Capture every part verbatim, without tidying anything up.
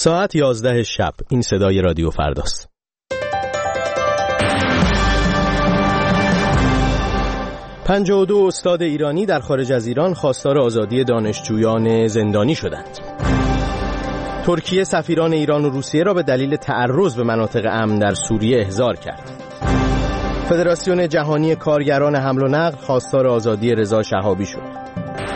ساعت یازده شب. این صدای رادیو فرداست. پنجاه و دو استاد ایرانی در خارج از ایران خواستار آزادی دانشجویان زندانی شدند. ترکیه سفیران ایران و روسیه را به دلیل تعرض به مناطق امن در سوریه احضار کرد. فدراسیون جهانی کارگران حمل و نقل خواستار آزادی رضا شهابی شد.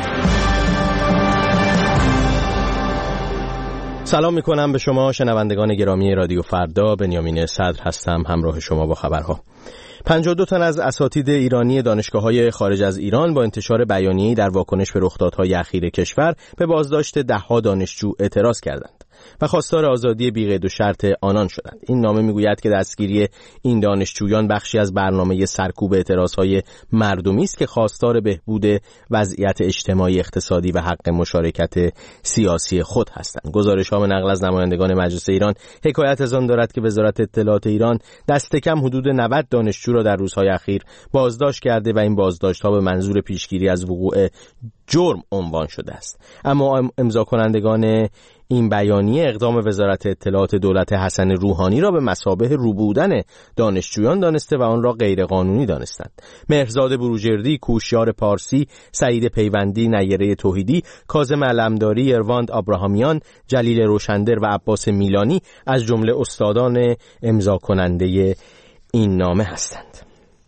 سلام میکنم به شما شنوندگان گرامی رادیو فردا. بنیامین صدر هستم، همراه شما با خبرها. پنجاه و دو تن از اساتید ایرانی دانشگاه‌های خارج از ایران با انتشار بیانیه‌ای در واکنش به رخدادهای اخیر کشور به بازداشت ده‌ها دانشجو اعتراض کردند و خواستار آزادی بی قید و شرط آنان شدند. این نامه میگوید که دستگیری این دانشجویان بخشی از برنامه سرکوب اعتراضهای مردمی است که خواستار بهبود وضعیت اجتماعی، اقتصادی و حق مشارکت سیاسی خود هستند. گزارش‌ها به نقل از نمایندگان مجلس ایران حکایت از آن دارد که وزارت اطلاعات ایران دست کم حدود نود دانشجو را در روزهای اخیر بازداشت کرده و این بازداشت‌ها به منظور پیشگیری از وقوع جرم عنوان شده است. اما امضا کنندگان این بیانیه اقدام وزارت اطلاعات دولت حسن روحانی را به مثابه روبودن دانشجویان دانسته و آن را غیرقانونی دانستند. مهرزاد بروجردی، کوشیار پارسی، سعید پیوندی، نیره توحیدی، کاظم علمداری، ارواند ابراهامیان، جلیل روشندر و عباس میلانی از جمله استادان امضا کننده این نامه هستند.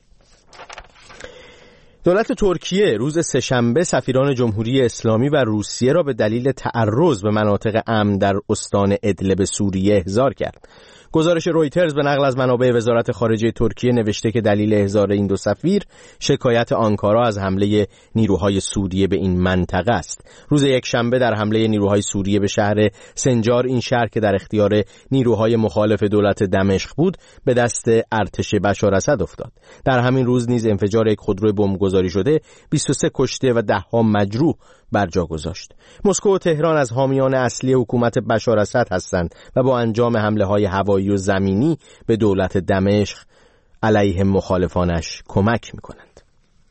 دولت ترکیه روز سه‌شنبه سفیران جمهوری اسلامی و روسیه را به دلیل تعرض به مناطق امن در استان ادلب سوریه احضار کرد. گزارش رویترز به نقل از منابع وزارت خارجه ترکیه نوشته که دلیل احضار این دو سفیر شکایت آنکارا از حمله نیروهای سوریه به این منطقه است. روز یکشنبه در حمله نیروهای سوریه به شهر سنجار، این شهر که در اختیار نیروهای مخالف دولت دمشق بود، به دست ارتش بشار اسد افتاد. در همین روز نیز انفجار یک خودرو بمبگذاری شده بیست و سه کشته و ده ها مجروح بر جا گذاشت. مسکو و تهران از حامیان اصلی حکومت بشار اسد هستند و با انجام حمله‌های هوایی و زمینی به دولت دمشق علیه مخالفانش کمک می‌کنند.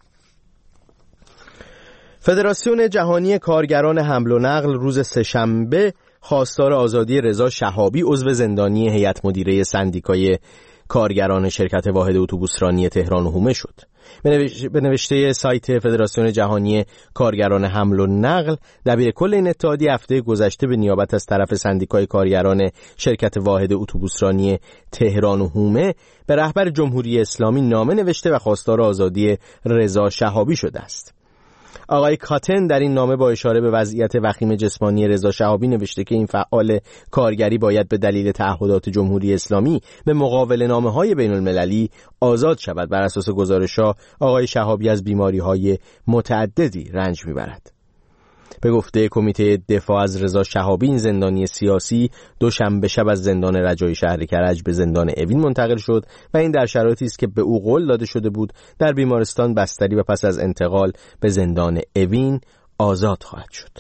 فدراسیون جهانی کارگران حمل و نقل روز سه‌شنبه خواستار آزادی رضا شهابی، عضو زندانی هیئت مدیره سندیکای کارگران شرکت واحد اتوبوسرانی تهران و حومه شد. به نوشته سایت فدراسیون جهانی کارگران حمل و نقل، دبیر کل این اتحادیه هفته گذشته به نیابت از طرف سندیکای کارگران شرکت واحد اتوبوسرانی تهران و حومه به رهبر جمهوری اسلامی نامه نوشته و خواستار آزادی رضا شهابی شده است. آقای کاتن در این نامه با اشاره به وضعیت وخیم جسمانی رضا شهابی نوشته که این فعال کارگری باید به دلیل تعهدات جمهوری اسلامی به مقابله نامه‌های بین المللی آزاد شود. بر اساس گزارش‌ها آقای شهابی از بیماری‌های متعددی رنج می‌برد. به گفته کمیته دفاع از رضا شهابی، این زندانی سیاسی دوشنبه شب از زندان رجایی شهر کرج به زندان اوین منتقل شد و این در شرایطی است که به او قول داده شده بود در بیمارستان بستری و پس از انتقال به زندان اوین آزاد خواهد شد.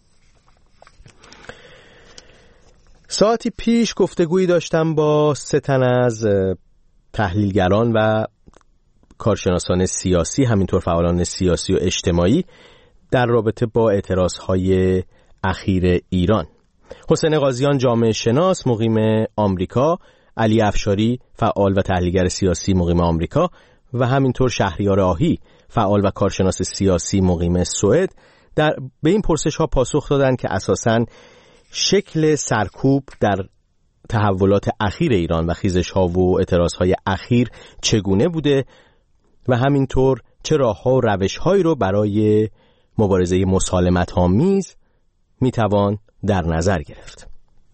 ساعتی پیش گفتگویی داشتم با سه تن از تحلیلگران و کارشناسان سیاسی، همینطور فعالان سیاسی و اجتماعی در رابطه با اعتراضهای اخیر ایران. حسین قاضیان، جامعه شناس مقیم آمریکا، علی افشاری، فعال و تحلیلگر سیاسی مقیم آمریکا و همینطور شهریار آهی، فعال و کارشناس سیاسی مقیم سوئد، در به این پرسش‌ها پاسخ دادند که اساساً شکل سرکوب در تحولات اخیر ایران و خیزش‌ها و اعتراضهای اخیر چگونه بوده و همینطور چه راه‌ها و روش‌هایی رو برای مبارزه مسالمت آمیز میتوان در نظر گرفت.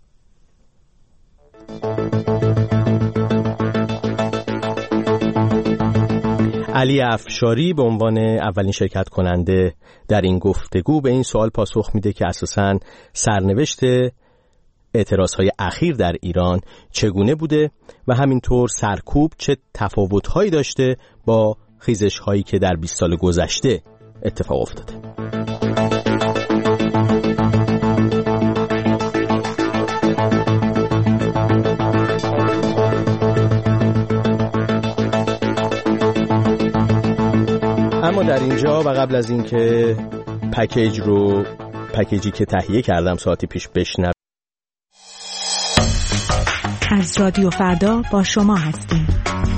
علی افشاری به عنوان اولین شرکت کننده در این گفتگو به این سوال پاسخ میده که اساساً سرنوشت اعتراضهای اخیر در ایران چگونه بوده و همینطور سرکوب چه تفاوت‌هایی داشته با خیزش‌هایی که در بیست سال گذشته اتفاق افتاده. اما در اینجا و قبل از اینکه پکیج رو پکیجی که تهیه کردم ساعتی پیش بشنوید، از رادیو فردا با شما هستیم.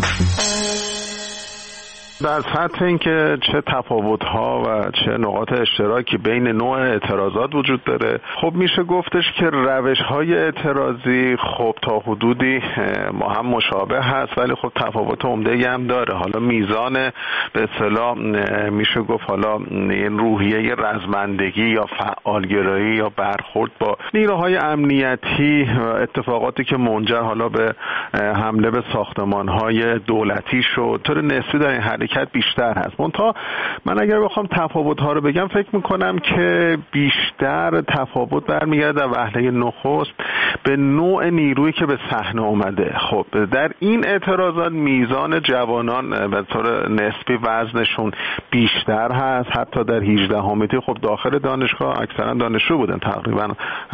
در سطح اینکه چه تفاوت‌ها و چه نقاط اشتراکی بین نوع اعتراضات وجود داره، خب میشه گفتش که روش‌های اعتراضی خب تا حدودی ما هم مشابه هست، ولی خب تفاوت عمده‌ای هم داره. حالا میزان به اصطلاح میشه گفت حالا این روحیه رزمندگی یا فعالگرایی یا برخورد با نیروهای امنیتی و اتفاقاتی که منجر حالا به حمله به ساختمان‌های دولتی شد، طور نسبی در این حرکت بیشتر هست. منتها من اگر بخوام تفاوت‌ها رو بگم، فکر می‌کنم که بیشتر تفاوت برمیگرده در وهله نخست به نوع نیرویی که به صحنه اومده. خب در این اعتراضات میزان جوانان به طور نسبی وزنشون بیشتر هست. حتی در هجدهم متری خب داخل دانشگاه اکثرا دانشجو بودن، تقریبا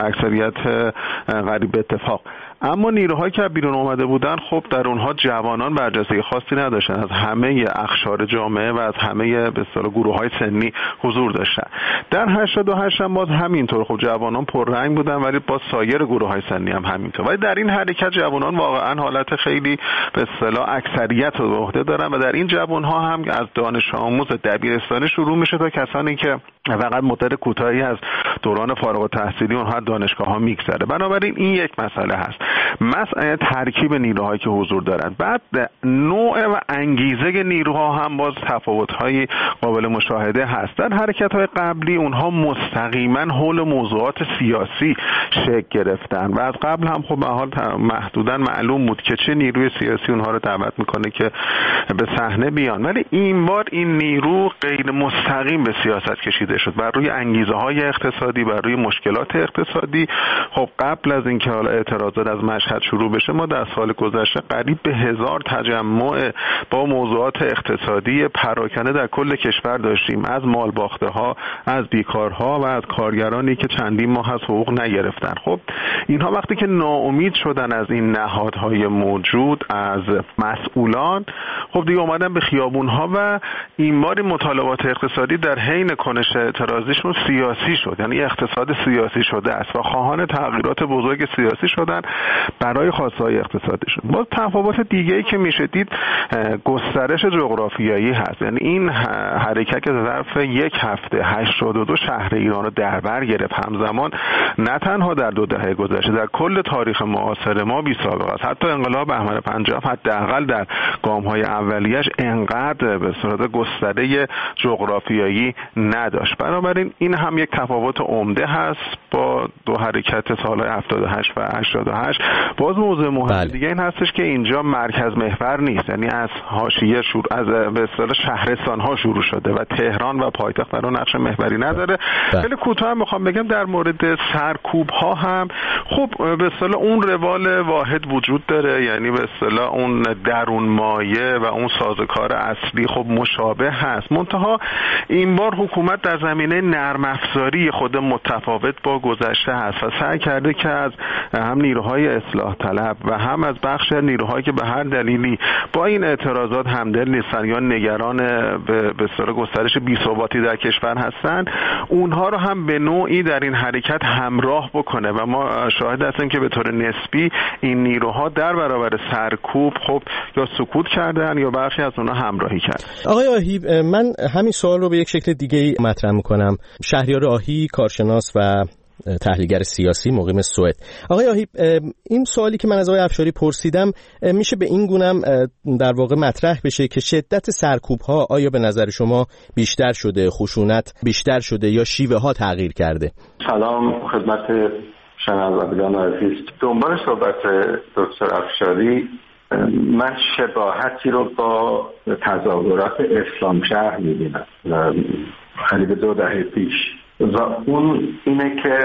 اکثریت قریب به اتفاق. اما نیروهایی که بیرون اومده بودن خب در اونها جوانان برجسته خاصی نداشتن، از همه اقشار جامعه و از همه به اصطلاح گروه‌های سنی حضور داشتن. در هشتاد و هشت هم باز همینطور، خب جوانان پررنگ بودن ولی با سایر گروه‌های سنی هم همینطور. ولی در این حرکت جوانان واقعا حالت خیلی به اصطلاح اکثریت رو به عهده دارن و در این جوان‌ها هم از دانش آموز دبیرستانی شروع میشه تا کسانی که فقط مدت کوتاهی از دوران فارغ التحصیلی اونها دانشگاه‌ها میگذره. بنابراین این یک مسئله هست، مسئله ترکیب نیروهایی که حضور دارند. بعد نوع و انگیزه نیروها هم باز تفاوت‌های قابل مشاهده هست. در حرکت‌های قبلی اونها مستقیما حول موضوعات سیاسی شکل گرفتن و از قبل هم خب به حال محدوداً معلوم بود که چه نیروی سیاسی اونها رو دعوت میکنه که به صحنه بیان، ولی این بار این نیرو غیر مستقیم به سیاست کشیده شد، بر روی انگیزه‌های اقتصادی، بر روی مشکلات اقتصادی. خب قبل از اینکه حالا اعتراضات از مشهد شروع بشه، ما در سال گذشته قریب به هزار تجمع با موضوعات اقتصادی پراکنده در کل کشور داشتیم، از مالباخته‌ها، از بیکارها و از کارگرانی که چندین ماه از حقوق نگرفتن. خب اینها وقتی که ناامید شدن از این نهادهای موجود، از مسئولان، خب دیگه اومدن به خیابون‌ها و این بار مطالبات اقتصادی در حین کنش اعتراضیشون سیاسی شد، یعنی اقتصاد سیاسی شده است و خواهان تغییرات بزرگ سیاسی شدن برای خواستهای اقتصادیشون. باز تفاوت دیگه‌ای که میشه دید گسترش جغرافیایی هست، یعنی این حرکت که ظرف یک هفته هشتاد و دو شهر ایران رو در بر گرفت همزمان، نه تنها در دو دهه گذشته، در کل تاریخ معاصر ما بی سابقه است. حتی انقلاب احمد پنجاه حداقل در گام‌های اولیه‌اش انقدر به صورت گستره جغرافیایی نداشت. بنابراین این هم یک تفاوت عمده هست با دو حرکت سال‌های هفتاد و هشت و هشتاد و هشت. باز موضوع مهم بله. دیگه این هستش که اینجا مرکز محور نیست، یعنی از حاشیه شروع، از به اصطلاح شهرستان‌ها شروع شده و تهران و پایتخت برای نقش محوری نداره. خیلی کوتاه میخوام بگم در مورد سرکوب‌ها هم خب به اصطلاح اون روال واحد وجود داره، یعنی به اصطلاح اون درون مایه و اون سازوکار اصلی خب مشابه هست. منتها این بار حکومت در زمینه نرم افزاری خود متفاوت با گذشته هست و سعی کرده که از هم نیروهای اصلاح طلب و هم از بخش نیروهایی که به هر دلیلی با این اعتراضات همدل نیستن یا نگران به اصطلاح گسترش بی‌ثباتی در کشور هستن، اونها رو هم به نوعی در این حرکت همراه بکنه و ما شاهد هستیم که به طور نسبی این نیروها در برابر سرکوب خب یا سکوت کردن یا برخی از اونها همراهی کردن. آقای آهی، من همین سوال رو به یک شکل دیگه مطرح میکنم. شهریار آهی، کارشناس و تحلیلگر سیاسی، مقیم سوئد. آقای آهی، این سوالی که من از آقای افشاری پرسیدم میشه به این گونم در واقع مطرح بشه که شدت سرکوب‌ها آیا به نظر شما بیشتر شده، خشونت بیشتر شده یا شیوه ها تغییر کرده؟ سلام خدمت شنوندگان عزیز. دنبال صحبت دکتر افشاری، من شباهتی رو با تظاهرات اسلام شهر می‌بینم قریب دو دهه پیش و اون اینه که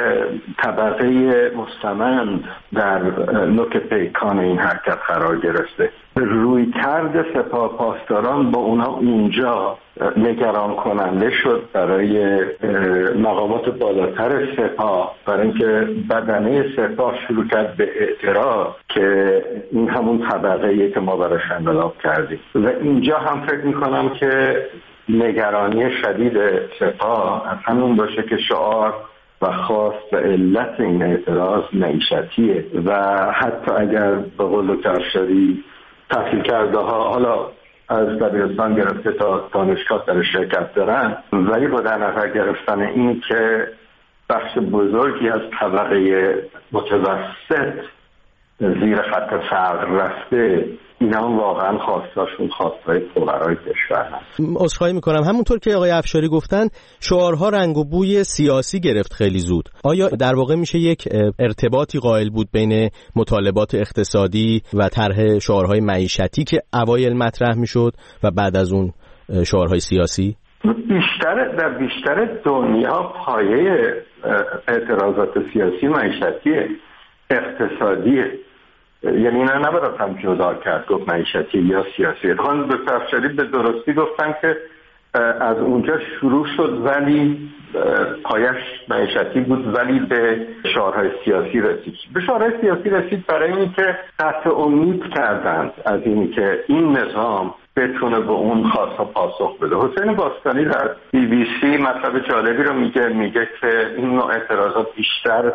طبقه مستمند در نوک پیکان این حرکت قرار گرفته. روی کرد سپاه پاسداران با اونا اونجا نگران کننده شد برای مقامات بالاتر سپاه، برای اینکه بدنه سپاه شروع کرد به اعتراض که این همون طبقه‌ایه که ما براش انقلاب کردیم و اینجا هم فکر میکنم که نگرانی شدید سپاه از همون باشه که شعار و خواست و علت این اعتراض معیشتیه و حتی اگر به قول دکتر افشاری تحصیل کرده ها حالا از دبیرستان گرفته تا دانشگاه در شرکت دارن، ولی با در نظر گرفتن این که بخش بزرگی از طبقه متوسط زیر خط فقر رفته، این هم واقعا خواستاشون خواستای فقرای کشور هست. عذرخواهی میکنم، همونطور که آقای افشاری گفتن شعارها رنگ و بوی سیاسی گرفت خیلی زود. آیا در واقع میشه یک ارتباطی قائل بود بین مطالبات اقتصادی و طرح شعارهای معیشتی که اوایل مطرح میشد و بعد از اون شعارهای سیاسی؟ بیشتر در بیشتر دنیا پایه اعتراضات سیاسی معیشتی اقتصادیه، یعنی اینا نباید هم جدا کرد گفت معیشتی یا سیاسی. خانم دکتر افشاری به درستی گفتن که از اونجا شروع شد ولی پایش معیشتی بود ولی به شعارهای سیاسی رسید. به شعارهای سیاسی رسید برای اینکه قطع امید کردند از اینکه این نظام بتونه به اون خواستها پاسخ بده. حسین باستانی در بی بی سی مطلب جالبی رو میگه میگه که این نوع اعتراضات بیشتر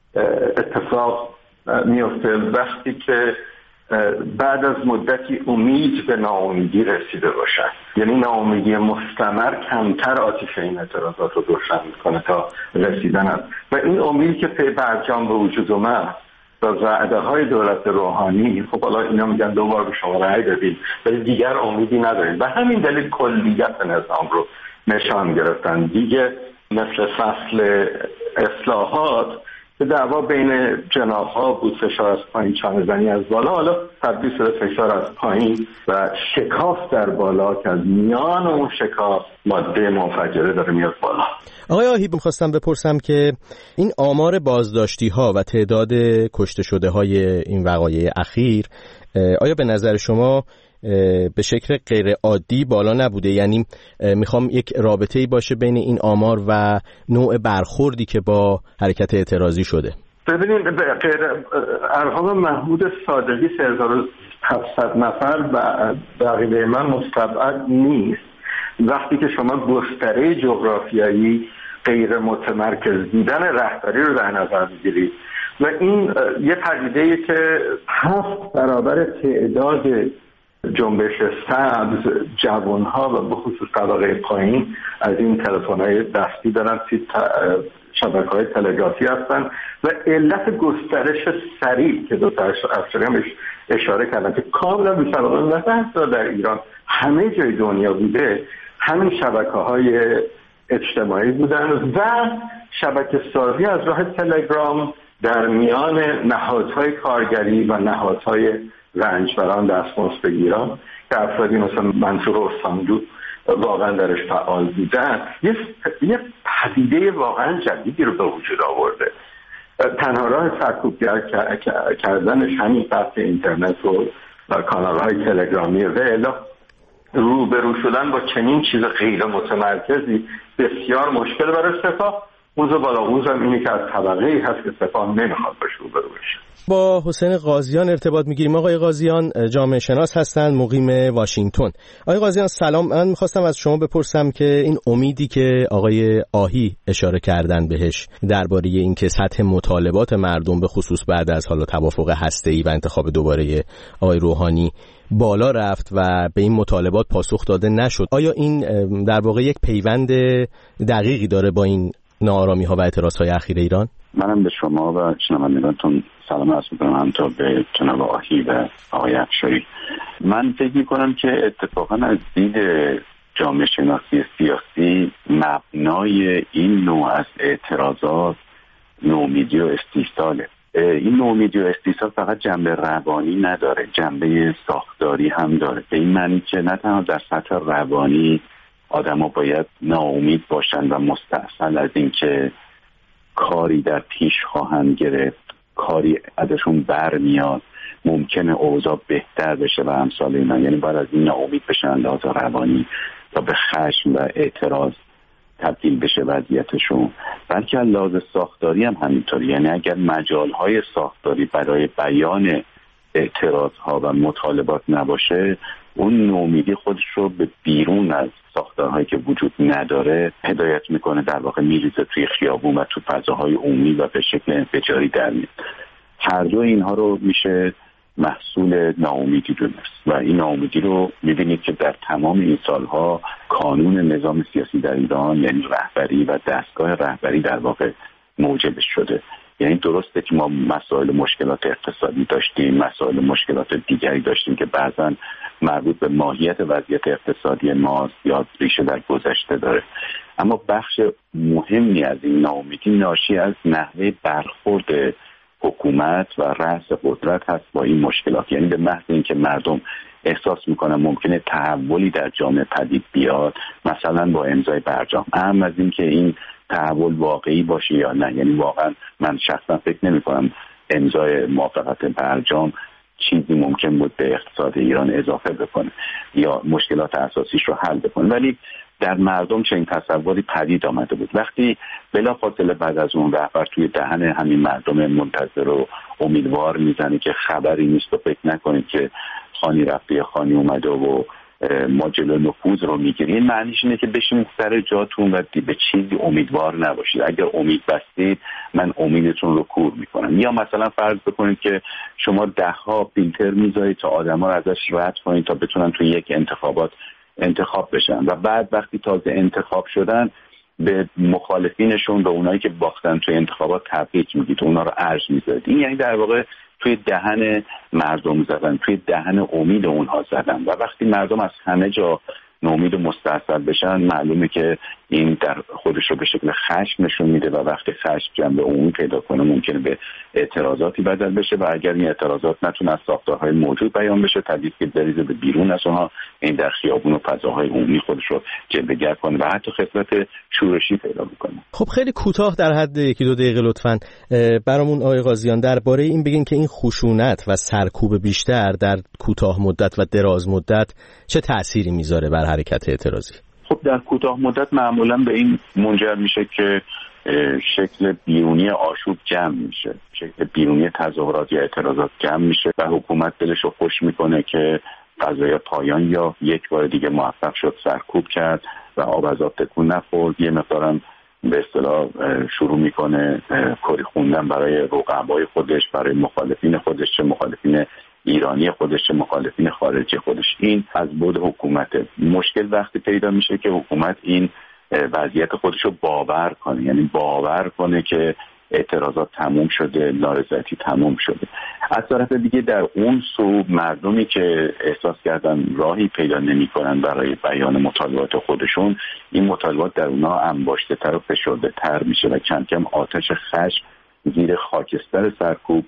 اتفاق میفته وقتی که بعد از مدتی امید به ناامیدی رسیده باشد، یعنی ناامیدی مستمر کمتر آتش این اعتراضات رو روشن میکنه تا رسیدن است. و این امید که پی برجام به وجود اومد و وعده های دولت روحانی، خب حالا اینا میگن دو بار به شما رأی دادید ولی دیگر امیدی ندارید و همین دلیل کلیت نظام رو نشان گرفتن دیگه، مثل فصل اصلاحات که دعوا بین جناح‌ها بود، فشار از پایین چانه زنی از بالا، حالا تبدیل شده فشار از پایین و شکاف در بالا که از میان اون شکاف ماده منفجره داره میاد بالا. آقای آهی می‌خواستم بپرسم که این آمار بازداشتی‌ها و تعداد کشته شده های این وقایع اخیر آیا به نظر شما به شکل غیر عادی بالا نبوده؟ یعنی میخوام یک رابطه‌ای باشه بین این آمار و نوع برخوردی که با حرکت اعتراضی شده. ببینید ارقام محمود صادقی سه هزار و هفتصد نفر و بقیه من مستبعد نیست وقتی که شما گستره جغرافیایی غیر متمرکز دیدن رهبری رو در نظر بگیرید و این یه پدیده‌ایه که هفت برابر تعداد جنبش سبز جوانها و به خصوص طبقه پایین از این تلفن‌های دستی دارن، شبکه‌های تلگرافی هستن و علت گسترش سریع که دو تا افشاری هم اشاره کردن که کاملا بی سابقه مثلا در ایران همه جای دنیا بوده، همین شبکه‌های اجتماعی بودن و شبکه سازی از راه تلگرام در میان نهادهای کارگری و نهادهای رنجبران دستمزد بگیران که افرادی مثل منصور استاندو واقعا درش فعال بودن، یه یه پدیده واقعا جدیدی رو به وجود آورده. تنها راه سرکوبگر کردنش همین بحث اینترنت و کانال‌های تلگرامی و الا روبرو شدن با چنین چیز غیر متمرکزی بسیار مشکل برای سپاه. موضوع بالا هم اینه که از طبقه‌ای هست که سپاه نمیخواد باشه روبرو بشه. با حسین قاضیان ارتباط میگیریم. آقای قاضیان جامعه شناس هستند، مقیم واشنگتن. آقای قاضیان سلام، من میخواستم از شما بپرسم که این امیدی که آقای آهی اشاره کردن بهش درباره اینکه سطح مطالبات مردم به خصوص بعد از حالا توافق هسته‌ای و انتخاب دوباره آقای روحانی بالا رفت و به این مطالبات پاسخ داده نشد، آیا این در واقع یک پیوند دقیقی داره با این ناآرامی‌ها و اعتراض‌های اخیر ایران؟ منم به شما و شنوندگانتون سلام عرض می‌کنم، همینطور به جناب آهی و آقای افشاری. من فکر می‌کنم که اتفاقاً از دید جامعه شناسی سیاسی مبنای این نوع از اعتراضات نومیدی و استیصاله. این نومیدی و استیصال فقط جنبه روانی نداره، جنبه ساختاری هم داره، به این معنی که نه تنها در سطح روانی آدم‌ها باید ناامید باشن و مستعصل از این که کاری در پیش خواهند گرفت، کاری ازشون برمیاد، ممکنه اوضاع بهتر بشه و امثال اینا، یعنی باید از این ناامید بشن لحاظ روانی تا به خشم و اعتراض تبدیل بشه وضعیتشون، بلکه لحاظ ساختاری هم همینطوری. یعنی اگر مجال‌های ساختاری برای بیان اعتراض‌ها و مطالبات نباشه، اون نومیدی خودش رو به بیرون از ساختارهایی که وجود نداره هدایت میکنه، در واقع میریزه توی خیابون و تو فضاهای عمومی و به شکل انفجاری در میاد. هر دو اینها رو میشه محصول ناامیدی دونست و این ناامیدی رو میبینید که در تمام این سالها کانون نظام سیاسی در ایران، یعنی رهبری و دستگاه رهبری در واقع موجبش شده. یعنی درسته که ما مسائل مشکلات اقتصادی داشتیم، مسائل مشکلات دیگری داشتیم که بعضا مربوط به ماهیت وضعیت اقتصادی ماست یا ریشه در گذشته داره، اما بخش مهمی از این ناامیدی ناشی از نحوه برخورد حکومت و رأس قدرت هست با این مشکلات. یعنی به محض اینکه مردم احساس میکنن ممکنه تحولی در جامعه پدید بیاد، مثلا با امضای برجام، اهم از این که این تحول واقعی باشه یا نه، یعنی واقعا من شخصا فکر نمی کنم امضای موافقت برجام چیزی ممکن بود به اقتصاد ایران اضافه بکنه یا مشکلات اساسیش رو حل بکنه، ولی در مردم چنین تصوری پدید آمده بود. وقتی بلافاصله بعد از اون رهبر توی دهن همین مردم منتظر و امیدوار میزنه که خبری نیست و فکر نکنید که خانی رفته یا خانی اومده و ما جلو نفوذ رو میگیریم، این معنیش اینه که بشینید سر جاتون و به چیزی امیدوار نباشید. اگر امید بستید من امیدتون رو کور میکنم. یا مثلا فرض بکنید که شما ده ها فیلتر میذارید تا آدما رو ازش رد کنید تا بتونن توی یک انتخابات انتخاب بشن و بعد وقتی تازه انتخاب شدن به مخالفینشون، به اونایی که باختن توی انتخابات تبریک میگید، اونا رو ارج میذارید. این یعنی در واقع توی دهن مردم زدن، توی دهن امید اونها زدن و وقتی مردم از همه جا ناامید و مستحصل بشن معلومه که این در خودش رو به شکل خشم نشون میده و وقتی خشم جنبه عمومی پیدا کنه ممکنه به اعتراضاتی بدل بشه و اگر این اعتراضات نتونه از ساختارهای موجود بیان بشه طبیعیه که بریزه به بیرون از اونها، این در خیابون و فضاهای عمومی خودش رو جلوه‌گر کنه و حتی خصلت شورشی پیدا بکنه. خب خیلی کوتاه در حد یکی دو دقیقه لطفاً برامون آقای قاضیان درباره این بگین که این خشونت و سرکوب بیشتر در کوتاه مدت و دراز مدت چه تأثیری میذاره بر حرکت اعتراضی؟ خب در کوتاه مدت معمولا به این منجر میشه که شکل بیرونی آشوب جمع میشه، شکل بیرونی تظاهرات یا اعتراضات جمع میشه و حکومت دلش رو خوش میکنه که قضیه پایان یا یک بار دیگه موفق شد سرکوب کرد و آب از آب تکون نخورد. یه مقدارم به اصطلاح شروع میکنه کری خوندن برای رقبای خودش، برای مخالفین خودش، چه مخالفین ایرانی خودش چه مخالفین خارجی خودش. این از بعد حکومت. مشکل وقتی پیدا میشه که حکومت این وضعیت خودش رو باور کنه، یعنی باور کنه که اعتراضات تموم شده، نارضایتی تموم شده. از طرف دیگه در اون سو مردمی که احساس کردن راهی پیدا نمی‌کنن برای بیان مطالبات خودشون، این مطالبات در اونها انباشته‌تر و فشرده‌تر میشه و کم کم آتش خشم زیر خاکستر سرکوب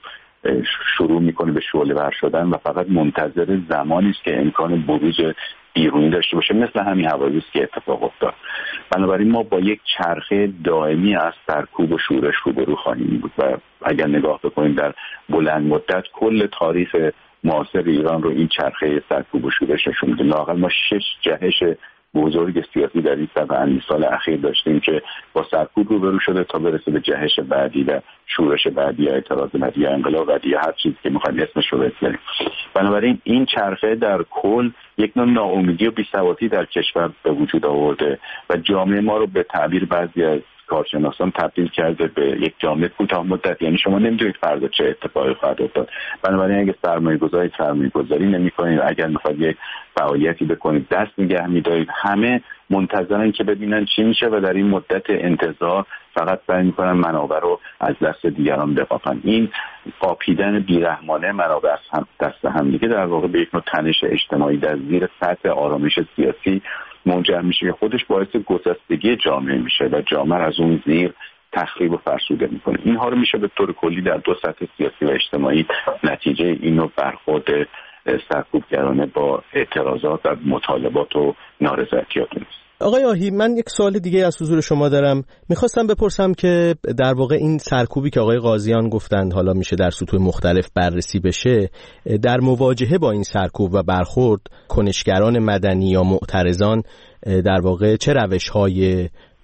شروع میکنه به شعله‌ور شدن و فقط منتظر زمانی است که امکان بروز بیرونی داشته باشه، مثل همین حوادثی که اتفاق افتاد. بنابراین ما با یک چرخه دائمی از سرکوب و شورش روبرو خواهیم بود و اگر نگاه بکنیم در بلند مدت کل تاریخ معاصر ایران رو این چرخه سرکوب و شورش نشون میده. لااقل ما شش جهش بزرگ سیاسی در این صد سال اخیر داشتیم که با سرکوب روبرو شده تا برسه به جهش بعدی و شورش بعدی یا اعتراض بعدی یا انقلاب بعدی یا هر چیزی که میخوایم اسمش رو بذاریم. بنابراین این چرخه در کل یک نوع ناامیدی و بی‌ثباتی در کشور به وجود آورده و جامعه ما رو به تعبیر بعضی از کارشناسان تبدیل کرده به یک جامعه کوتاه مدت، یعنی شما نمیدونید فردا چه اتفاقی خواهد افتاد. بنابراین اگه سرمایه‌گذاری سرمایه‌گذاری نمی‌کنید، اگر می‌خواید یک فعالیتی بکنید دست نگه می‌دارید، همه منتظرن که ببینن چی میشه و در این مدت انتظار فقط سعی می‌کنن منابع رو از دست دیگران بقاپن. این قاپیدن بیرحمانه منابع از هم دست هم دیگه در واقع به یک نوع تنش اجتماعی در زیر سطح آرامش سیاسی منجر میشه که خودش باعث گسستگی جامعه میشه و جامعه از اون زیر تخریب و فرسوده میکنه. اینها رو میشه به طور کلی در دو سطح سیاسی و اجتماعی نتیجه اینو برخورد سرکوبگرانه با اعتراضات و مطالبات و نارضایتیات است. آقای آهی، من یک سوال دیگه از حضور شما دارم. میخواستم بپرسم که در واقع این سرکوبی که آقای قاضیان گفتند حالا میشه در سطوح مختلف بررسی بشه، در مواجهه با این سرکوب و برخورد کنشگران مدنی یا معترضان در واقع چه روش‌های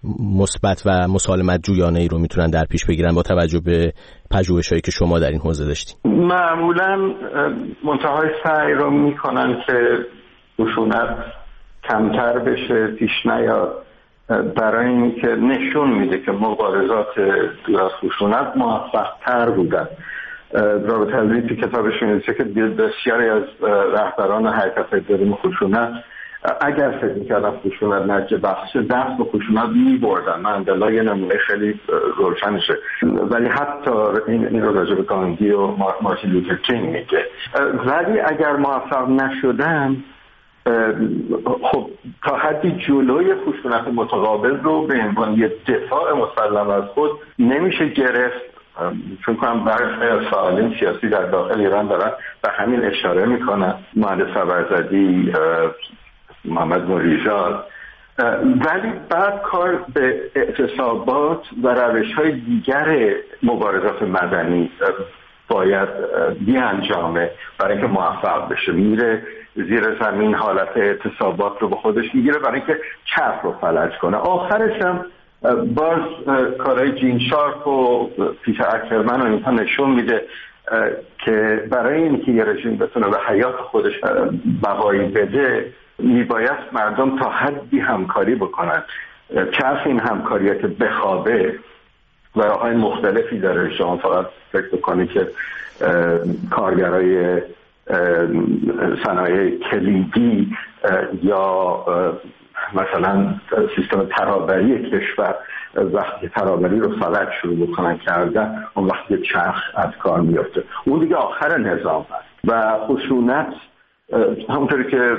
مثبت و مسالمت جویانه ای رو میتونن در پیش بگیرن با توجه به پژوهش‌هایی که شما در این حوزه داشتین؟ معمولاً منتهای سعی رو میکنن که خشونت کمتر بشه، پیش نیاد، برای اینکه نشون میده که مبارزات دور از خشونت موفق تر بودن. رابرت هلوی تو کتابش می‌نویسه که بسیاری از رهبران حرکت‌های ضد خشونت اگر فکر می‌کردن خشونت نتیجه بخش دست به خشونت می‌بردن. ماندلا یه نمونه خیلی روشنشه، ولی حتی این این رو راجع به گاندی و مارتین لوتر کینگ میگه. ولی اگر موفق نشدن، خب تا حدی جلوی خشونت متقابل رو به عنوان یه دفاع مسلم از خود نمیشه گرفت. چون کنم برخی از فعالین سیاسی در داخل ایران دارن به همین اشاره میکنن، مهندس فرزدی، محمد نوری‌ژاد. ولی بعد کار به اعتصابات و روش‌های دیگر مبارزات مدنی باید بیانجامه برای اینکه موفق بشه. میره زیر زمین، حالت اعتصابات رو به خودش میگیره برای اینکه چرخ رو فلج کنه. آخرش هم باز کارهای جین شارپ و پیتر اکرمن و اینها نشون میده که برای اینکه یه رژیم بتونه به حیات خودش بقایی بده، میباید مردم تا حدی همکاری بکنن. چرخ این همکاریه که بخوابه و راه‌های مختلفی داره. شما فقط فکر بکنید که کارگرای صنایع کلیدی یا مثلا سیستم ترابری کشور وقتی ترابری رو فلج شروع بکنن کردن، اون وقتی چرخ از کار میفته، اون دیگه آخر نظام هست. و خشونت همونطوری که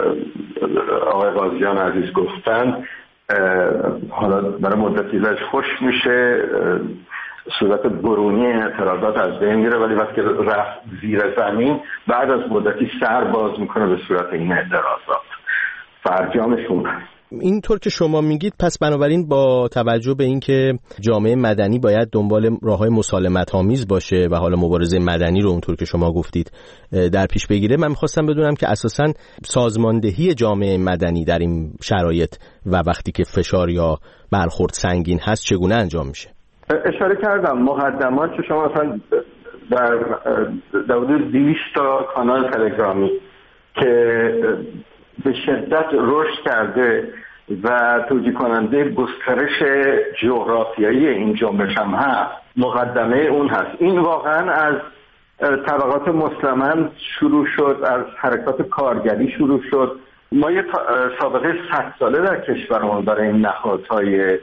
آقای قاضیان عزیز گفتن، حالا برای مدتی ازش خوش میشه، صورت برونی اعتراضات از بین میره، ولی وقتی رفت زیر زمین بعد از مدتی سر باز میکنه به صورت این اعتراضات. فرجامشون هست. اینطور که شما میگید، پس بنابراین با توجه به اینکه جامعه مدنی باید دنبال راههای مسالمت آمیز باشه و حالا مبارزه مدنی رو اونطور که شما گفتید در پیش بگیره، من می‌خواستم بدونم که اساساً سازماندهی جامعه مدنی در این شرایط و وقتی که فشار یا برخورد سنگین هست چگونه انجام میشه؟ اشاره کردم مقدمات که شما مثلا در در حدود دویست تا کانال تلگرامی که به شدت رشد کرده و توجیه کننده گسترش جغرافیایی این جنبش هم هست، مقدمه اون هست. این واقعا از طبقات مسلمان شروع شد، از حرکات کارگری شروع شد. ما یه سابقه صد ساله در کشورمون برای این نهادهای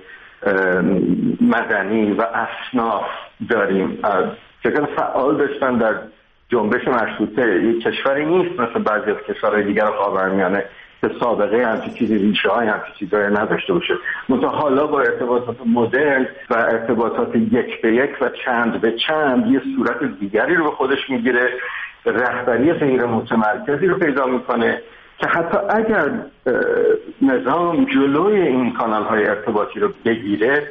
مدنی و اصناف داریم. از چقدر فعال داشتن در جنبش مشروطه. یک کشوری نیست مثل بعضی از کشورهای دیگر خاورمیانه که سابقه همچین چیزی، ریشه های همچین چیزایی نداشته باشه. منتها حالا با ارتباطات مدرن و ارتباطات یک به یک و چند به چند یه صورت دیگری رو به خودش میگیره، رهبری غیر متمرکزی رو پیدا میکنه که حتی اگر نظام جلوی این کانال های ارتباطی رو بگیره،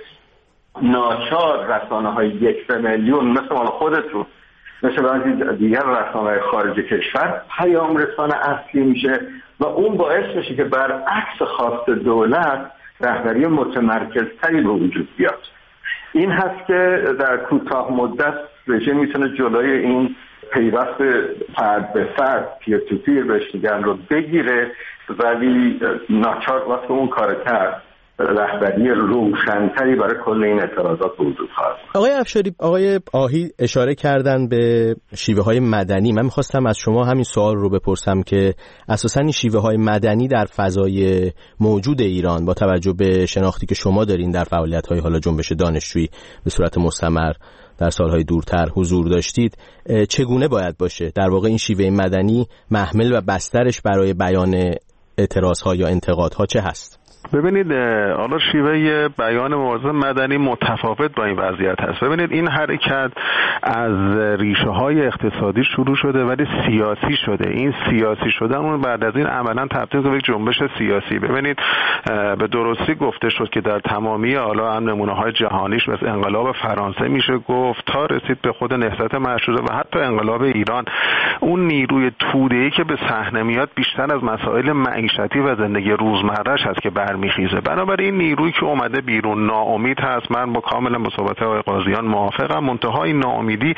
ناچار رسانه های یک به میلیون مثل مال خودتون، مثل بعضی دیگر رسانه‌های خارج کشور پیام رسان اصلی میشه و اون باعث میشه که برعکس خواست دولت رهبری متمرکزتری به وجود بیاد. این هست که در کوتاه مدت رژیم میتونه جلوی این پیوست فرد به فرد، پیر تو پیر بهش میگن، رو بگیره، ولی ناچار واسه اون کار کرد رهبری روشن‌تری برای کل این اعتراضات وجود خواهد. آقای افشاری، آقای آهی اشاره کردن به شیوه های مدنی. من میخواستم از شما همین سوال رو بپرسم که اساساً این شیوه های مدنی در فضای موجود ایران با توجه به شناختی که شما دارین در فعالیت های حالا جنبش دانشجویی به صورت مستمر در سالهای دورتر حضور داشتید، چگونه باید باشه؟ در واقع این شیوه مدنی محمل و بسترش برای بیان اعتراض‌ها یا انتقادها چه هست؟ ببینید، حالا شیوه بیان مبارزه مدنی متفاوت با این وضعیت هست. ببینید این حرکت از ریشه های اقتصادی شروع شده ولی سیاسی شده. این سیاسی شده اون بعد از این عملا تبدیل به یک جنبش سیاسی. ببینید به درستی گفته شد که در تمامی حالا هم نمونه های جهانیش مثل انقلاب فرانسه میشه گفت تا رسید به خود نهضت مشروطه و حتی انقلاب ایران، اون نیروی توده‌ای که به صحنه میاد بیشتر از مسائل معیشتی و زندگی روزمره‌اش هست که برمیخیزه. بنابراین نیرویی که اومده بیرون ناامید هست. من با کاملا با صحبت آقای قاضیان موافقم. منتها این ناامیدی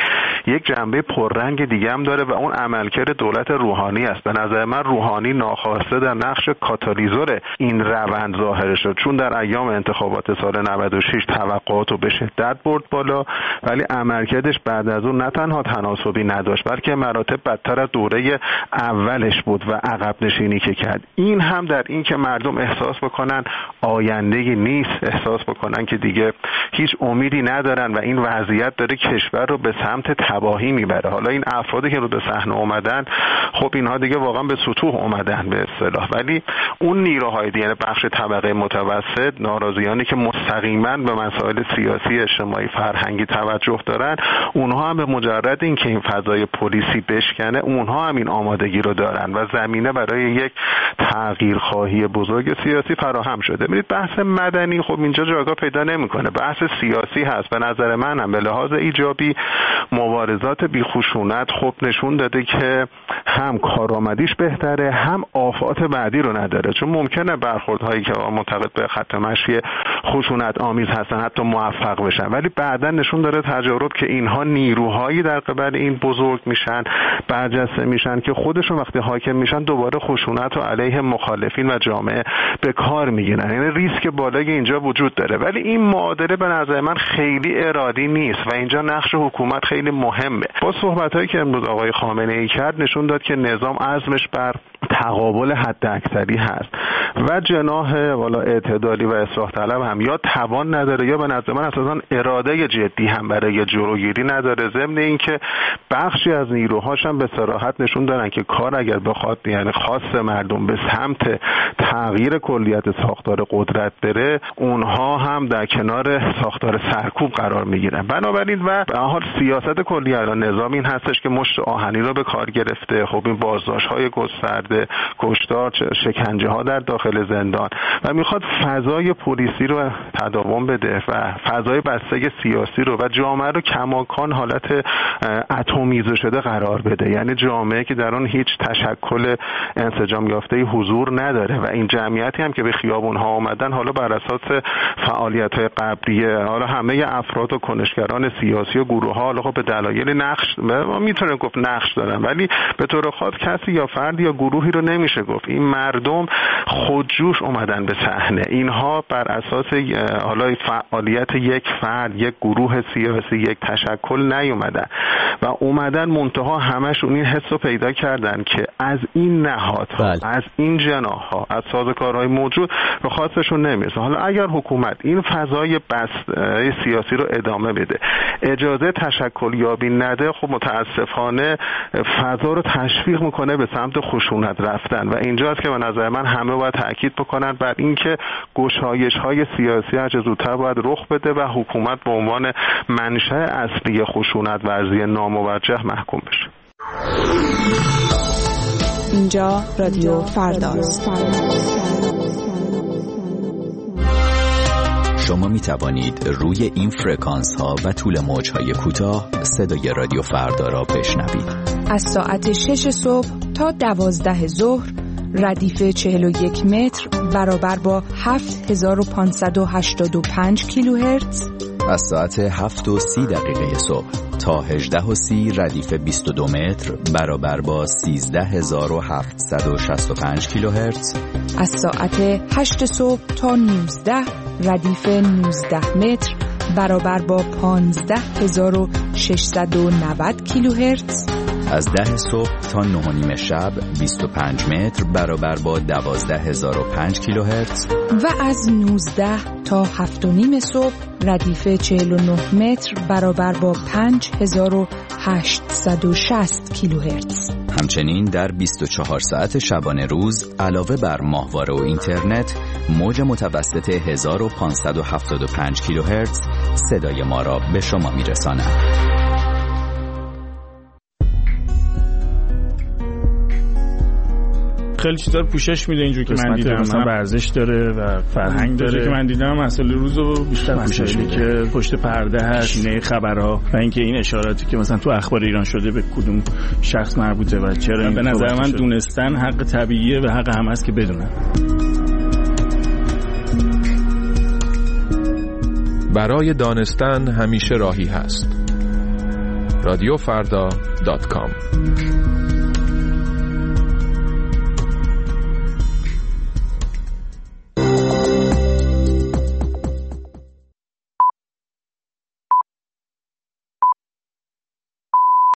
یک جنبه پررنگ دیگه هم داره و اون عملکرد دولت روحانی است. به نظر من روحانی ناخواسته در نقش کاتالیزور این روند ظاهر شد، چون در ایام انتخابات سال نود و شش توقعات رو به شدت برد بالا، ولی عملکردش بعد از اون نه تنها تناسبی نداشت بلکه مراتب بدتر از دوره اولش بود و عقب نشینی که کرد. این هم در این که مردم احساس بکنن آینده‌ای نیست، احساس بکنن که دیگه هیچ امیدی ندارن و این وضعیت داره کشور رو به سمت تباهی میبره. حالا این افرادی که رو به صحنه اومدن، خب اینها دیگه واقعا به سطوح اومدن به اصطلاح، ولی اون نیروهای دیگه، یعنی بخش طبقه متوسط، ناراضیانی که مستقیما به مسائل سیاسی، اجتماعی، فرهنگی توجه دارن، اونها هم به مجرد اینکه این فضای پلیسی بشکنه، اونها هم این آمادگی رو دارن و زمینه برای یک تغییرخواهی بزرگ سیاسی فراهم شده. ببینید بحث مدنی خب اینجا جایگاه پیدا نمیکنه، بحث سیاسی هست. به نظر من هم به لحاظ ایجابی مبارزات بیخشونت خب نشون داده که هم کارآمدیش بهتره، هم آفات بعدی رو نداره، چون ممکنه برخوردهایی که معتقد به خط مشی خشونت آمیز هستن حتی موفق بشن، ولی بعداً نشون داره تجارب که اینها نیروهایی در قبال این بزرگ میشن، برجسته میشن که خودشون وقتی حاکم میشن دوباره خشونت رو علیه مخالفین و جامعه به کار میگیرن. یعنی ریسک بالایی اینجا وجود داره، ولی این معادله به نظر من خیلی ارادی نیست و اینجا نقش حکومت خیلی مهمه. با صحبتایی که امروز آقای خامنه‌ای کرد نشون داد که نظام عزمش بر تقابل حداکثری هست و جناح والا اعتدالی و اصلاح طلب هم یا توان نداره یا به نظر من اساساً اراده جدی هم برای جلوگیری نداره. ضمن اینکه بخشی از نیروهاش هم به صراحت نشون دادن که کار اگر بخواد یعنی خاص مردم به سمت تغییر کلیت ساختار قدرت بره، اونها هم در کنار ساختار سرکوب قرار میگیرن. بنابراین و به حال سیاست کلی الان نظام این هستش که مشت آهنی رو به کار گرفته. خب این بازداشت‌های گسترده، کشتار، شکنجه ها در داخل زندان و میخواد فضای پلیسی رو تداوم بده و فضای بستگی سیاسی رو و جامعه رو کماکان حالت اتمیزه شده قرار بده، یعنی جامعه که در اون هیچ تشکل انسجام یافته حضور نداره و این جمعیتی هم که به خیابون ها آمدن حالا بر اساس فعالیت های قبلیه، حالا همه افراد و کنشگران سیاسی و گروه ها حالا خب به دلایل نقش ما میتونه گفت نقش دارن، ولی به طور خاص کسی یا فردی یا گروهی رو نمیشه گفت. این مردم خودجوش اومدن به صحنه، اینها بر اساس حالا فعالیت یک فرد، یک گروه سیاسی، یک تشکل نیومدن و اومدن منتها همشون این حس رو پیدا کردن که از این نهادها، از این جناح‌ها، از سازوکارهای موجود به خواستشون نمیرسه. حالا اگر حکومت این فضای بس سیاسی رو ادامه بده، اجازه تشکل یابی نده، خب متاسفانه فضا رو تشویق میکنه به سمت خشونت رفتن و اینجاست که به نظر من همه باید تاکید بکنن بر اینکه گشایش‌های سیاسی هر چه زودتر باید رخ بده و حکومت به عنوان منشأ اصلی خشونت ورزی ناموجه محکوم بشه. اینجا رادیو فرداست. شما می توانید روی این فرکانس ها و طول موج های کوتاه صدای رادیو فردا را بشنوید. از ساعت شش صبح تا دوازده ظهر ردیف چهل و یک متر برابر با هفت هزار و پانصد و هشتاد و پنج کیلوهرتز. از ساعت هفت و سی دقیقه صبح تا هجده و سی ردیف بیست و دو متر برابر با سیزده هزار و هفتصد و شصت و پنج کیلوهرتز. از ساعت هشت صبح تا نوزده ردیف نوزده متر برابر با پانزده هزار و ششصد و نود کیلوهرتز. از ده صبح تا نه و نیم شب بیست و پنج متر برابر با دوازده هزار و پنج کیلوهرتز و از نوزده تا هفت و نیم صبح ردیف چهل و نه متر برابر با پنج هزار و هشتصد و شصت کیلوهرتز. همچنین در بیست و چهار ساعت شبانه روز علاوه بر ماهواره و اینترنت موج متوسط هزار و پانصد و هفتاد و پنج کیلوهرتز صدای ما را به شما میرساند. خیلی چیزا رو پوشش میده اینجوری که من دیدم، مثلا ورزش داره و فرهنگ داره که من دیدم مسئله روزو بیشتر پوشش میده که پشت پرده هست، شینه خبرها و اینکه این اشاراتی که مثلا تو اخبار ایران شده به کدوم شخص مربوطه و چرا این به نظر من دونستن حق طبیعیه و حق هم هست که بدونن. برای دانستن همیشه راهی هست. رادیو فردا دات کام.